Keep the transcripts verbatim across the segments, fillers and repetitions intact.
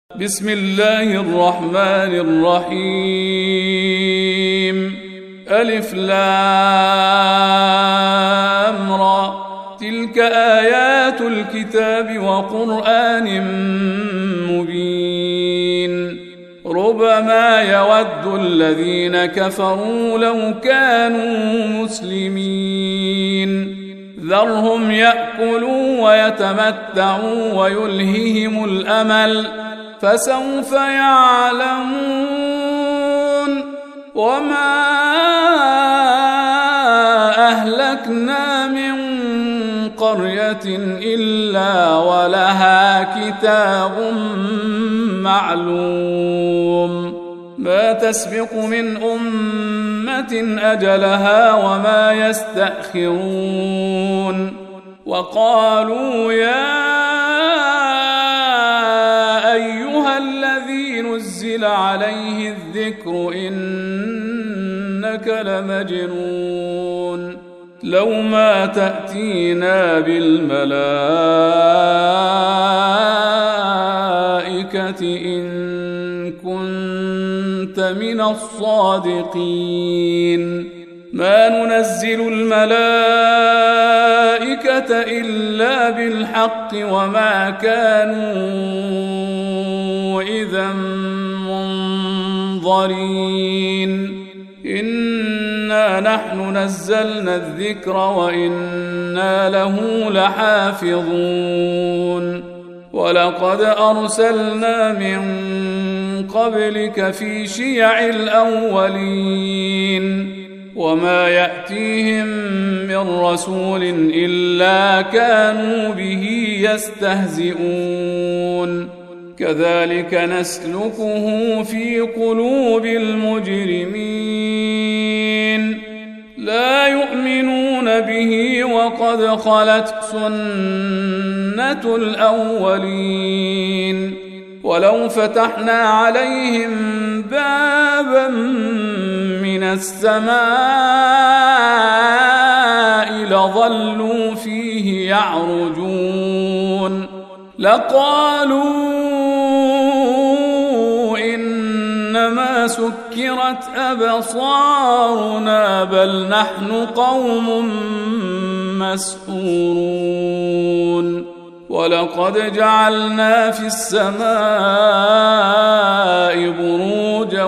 بسم الله الرحمن الرحيم. ألف لام را، تلك آيات الكتاب وقرآن مبين. ربما يود الذين كفروا لو كانوا مسلمين. ذرهم يأكلوا ويتمتعوا ويلههم الأمل، فسوف يعلمون. وما أهلكنا من قرية إلا ولها كتاب معلوم، ما تسبق من أمة أجلها وما يستأخرون. وقالوا يا أيها الذي نزل عليه الذكر إنك لمجنون، لو ما تأتينا بالملائكة إن كنت من الصادقين. ما ننزل الملائكة إلا بالحق وما كانوا إذا منظرين. إنا نحن نزلنا الذكر وإنا له لحافظون. ولقد أرسلنا من قبلك في شيع الأولين، وما يأتيهم من رسول إلا كانوا به يستهزئون. كذلك نسلكه في قلوب المجرمين، لا يؤمنون به وقد خلت سنة الأولين. ولو فتحنا عليهم بابا من السماء لظلوا فيه يعرجون، لقالوا إنما سكرت أبصارنا بل نحن قوم مسحورون. ولقد جعلنا في السماء بروجا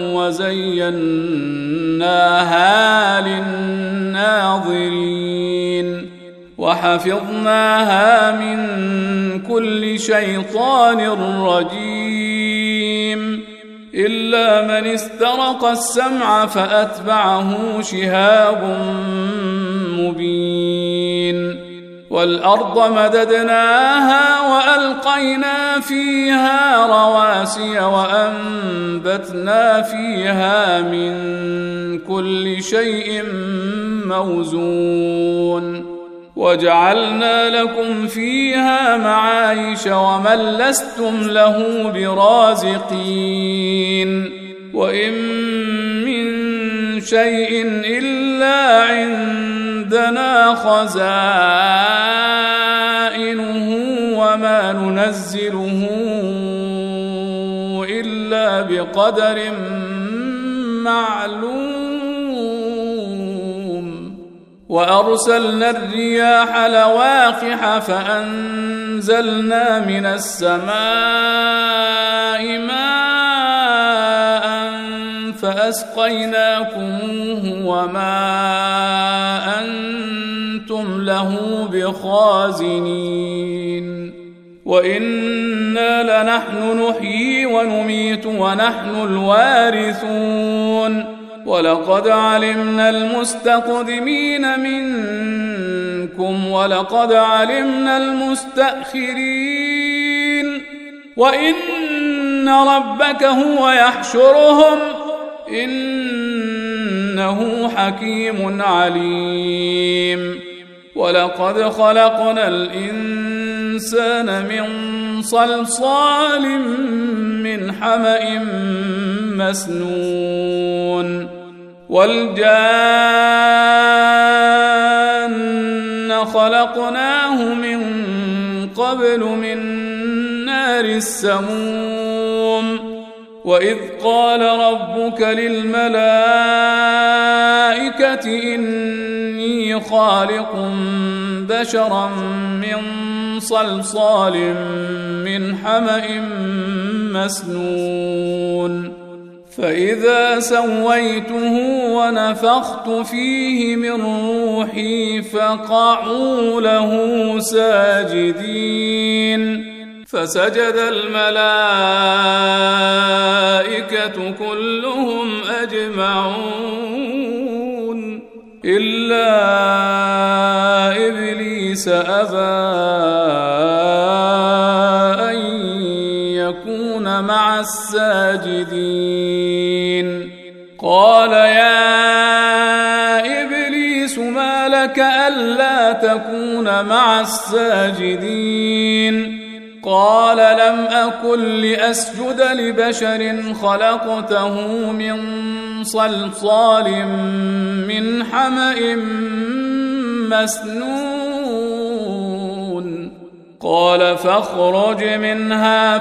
وزيناها للناظرين، وحفظناها من كل شيطان رجيم، إلا من استرق السمع فأتبعه شهاب مبين. والأرض مددناها وألقينا فيها رواسي وأنبتنا فيها من كل شيء موزون. وجعلنا لكم فيها معايش ومن لستم له برازقين. وإن من شيء إلا عندنا خزائنه وما ننزله إلا بقدر معلوم. وأرسلنا الرياح لواقح فأنزلنا من السماء ماء فأسقيناكموه وما أنتم له بخازنين. وإنا لنحن نحيي ونميت ونحن الوارثون. ولقد علمنا المستقدمين منكم ولقد علمنا المستأخرين. وإن ربك هو يحشرهم إنه حكيم عليم. ولقد خلقنا الإنسان من صلصال من حمأ مسنون. والجان خلقناه من قبل من نار السموم. وإذ قال ربك للملائكة إني خالق بشرا من صلصال من حمأ مسنون فإذا سويته ونفخت فيه من روحي فقعوا له ساجدين فسجد الملائكة كلهم أجمعون إلا إبليس أبى أن يكون مع الساجدين قال يا إبليس ما لك ألا تكون مع الساجدين قال لم أكن لأسجد لبشر خلقته من صلصال من حمأ مسنون قال فاخرج منها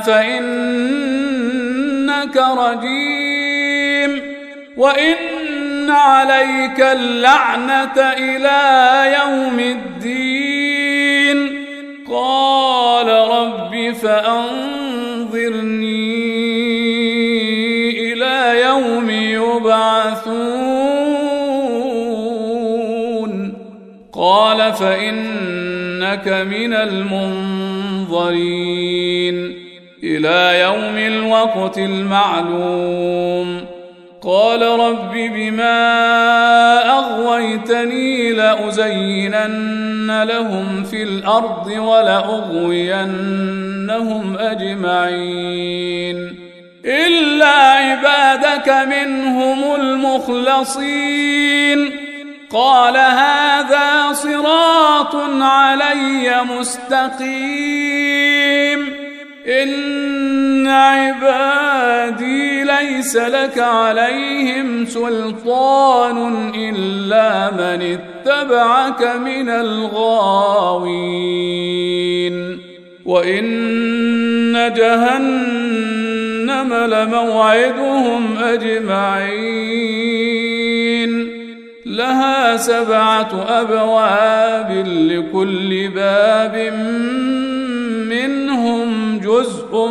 فإنك رجيم وإن عليك اللعنة إلى يوم الدين قال رب فأنظرني إلى يوم يبعثون قال فإنك من المنظرين إلى يوم الوقت المعلوم قال رب بما أغويتني لأزينن لهم في الأرض ولأغوينهم أجمعين إلا عبادك منهم المخلصين قال هذا صراط علي مستقيم إن عبادي ليس لك عليهم سلطان إلا من اتبعك من الغاوين وإن جهنم لموعدهم أجمعين لها سبعة أبواب لكل باب منهم جزء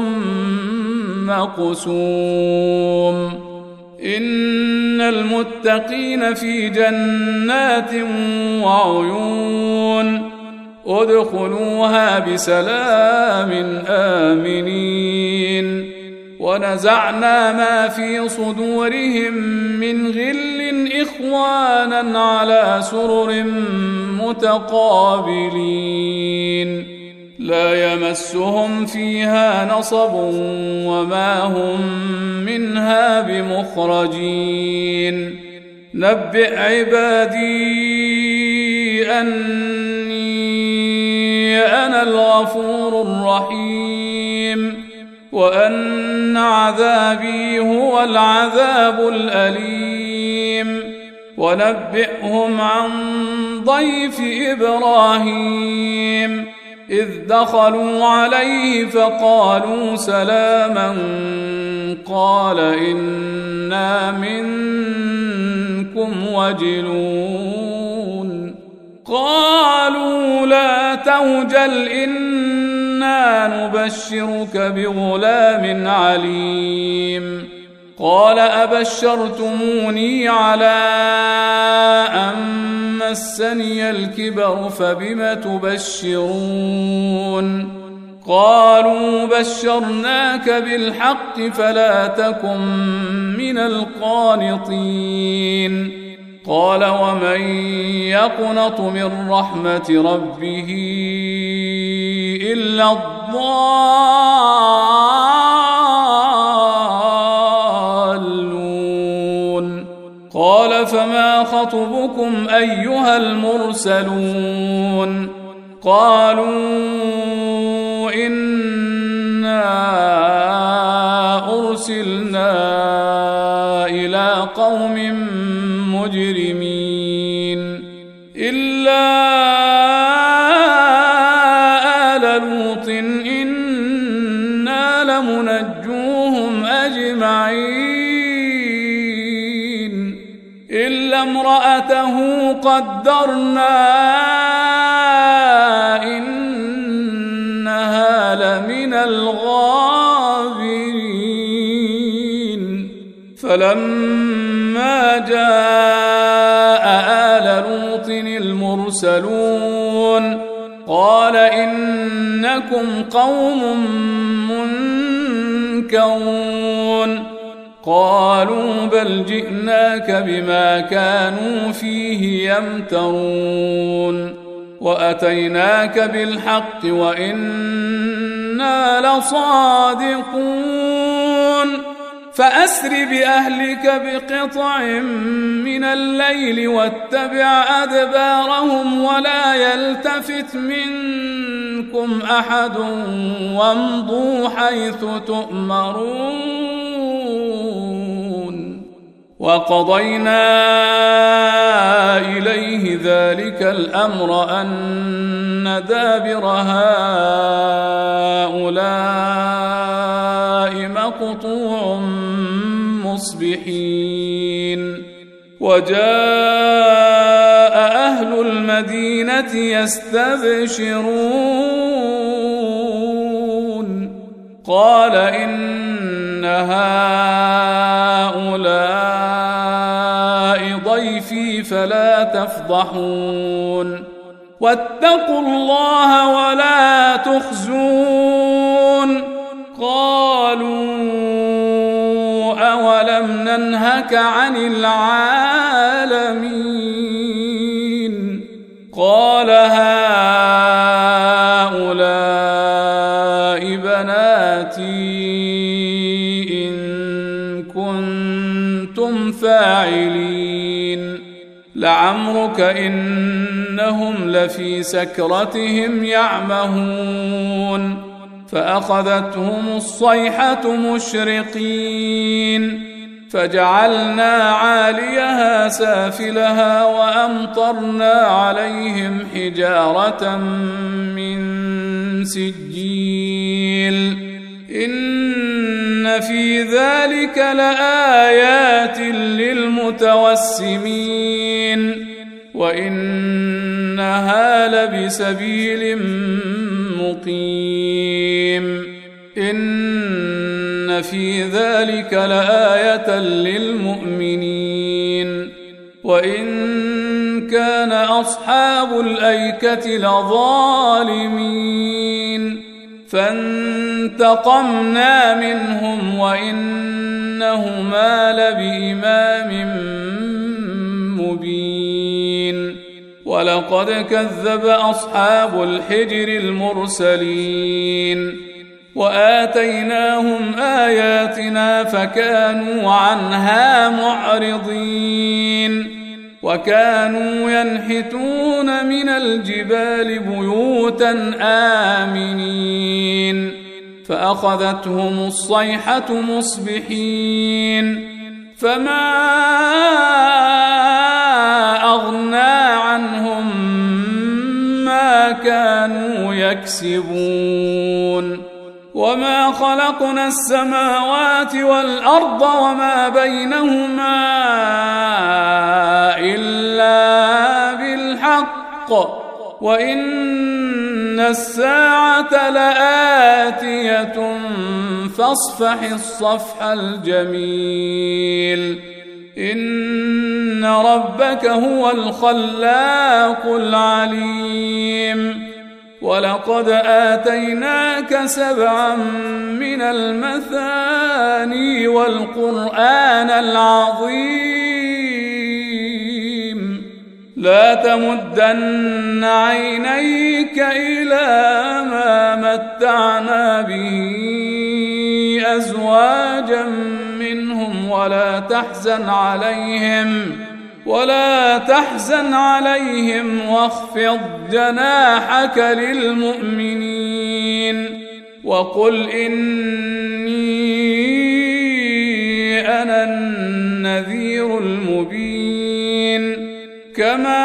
مقسوم إن المتقين في جنات وعيون ادخلوها بسلام آمنين ونزعنا ما في صدورهم من غل إخوانا على سرر متقابلين لا يمسهم فيها نصب وما هم منها بمخرجين نبئ عبادي أني أنا الغفور الرحيم وأن عذابي هو العذاب الأليم ونبئهم عن ضيف إبراهيم إذ دخلوا عليه فقالوا سلاما قال إنا منكم وجلون قالوا لا توجل إنا نبشرك بغلام عليم قال أبشرتموني على أن مسني الكبر فبم تبشرون قالوا بشرناك بالحق فلا تكن من القانطين قال ومن يقنط من رحمة ربه إلا الضالون قال فما خطبكم أيها المرسلون قالوا إنا أرسلنا إلى قوم مجرمين إلا آل لوط إنا لمنجوهم أجمعين أجمعين إلا امرأته قدرنا إنها لمن الغابرين فلما جاء آل لوط المرسلون قال إنكم قوم منكرون قالوا بل جئناك بما كانوا فيه يمترون وأتيناك بالحق وإنا لصادقون فأسر بأهلك بقطع من الليل واتبع أدبارهم ولا يلتفت منكم أحد وامضوا حيث تؤمرون وقضينا إليه ذلك الأمر أن دابر هؤلاء مقطوع مصبحين وجاء أهل المدينة يستبشرون قال إن هؤلاء ضيفي فلا تفضحون واتقوا الله ولا تخزون قالوا أولم ننهك عن العالمين قال هؤلاء بناتي إن كنتم فاعلين لعمرك إنهم لفي سكرتهم يعمهون فأخذتهم الصيحة مشرقين فجعلنا عاليها سافلها وأمطرنا عليهم حجارة من سجيل إن في ذلك لآيات للمتوسمين وإنها لبسبيل مقيم إن في ذلك لآية للمؤمنين وإن كان أصحاب الأيكة لظالمين فانتقمنا منهم وإنهما لبإمام مبين ولقد كذب أصحاب الحجر المرسلين وآتيناهم آياتنا فكانوا عنها معرضين وكانوا ينحتون من الجبال بيوتا آمنين فأخذتهم الصيحة مصبحين فما أغنى عنهم ما كانوا يكسبون وما خلقنا السماوات والأرض وما بينهما إلا بالحق وإن الساعة لآتية فاصفح الصفح الجميل إن ربك هو الخلاق العليم ولقد آتيناك سبعا من المثاني والقرآن العظيم لا تمدن عينيك إلى ما متعنا به أزواجا منهم ولا تحزن عليهم ولا تحزن عليهم واخفض جناحك للمؤمنين وقل إني أنا النذير المبين كما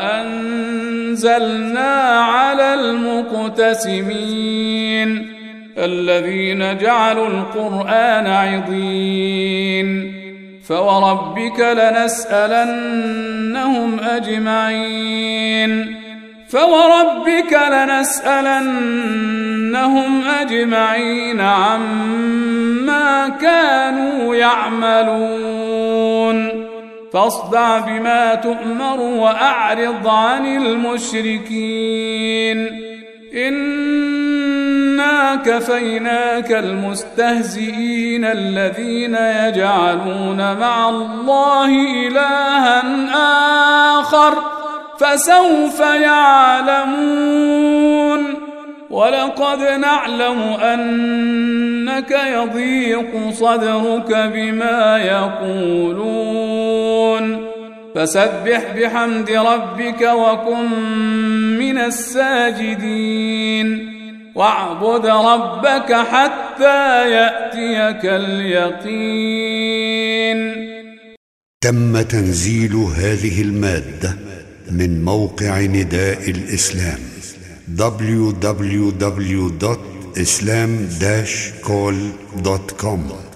أنزلنا على المقتسمين الذين جعلوا القرآن عضين فوربك لنسألنهم أجمعين فوربك لنسألنهم أجمعين عما كانوا يعملون فاصدع بما تؤمر وأعرض عن المشركين إنا كفيناك المستهزئين الذين يجعلون مع الله إلها آخر فسوف يعلمون ولقد نعلم أنك يضيق صدرك بما يقولون فسبح بحمد ربك وكن من الساجدين واعبد ربك حتى يأتيك اليقين. تم تنزيل هذه المادة من موقع نداء الإسلام دبليو دبليو دبليو دوت إسلام داش كول دوت كوم.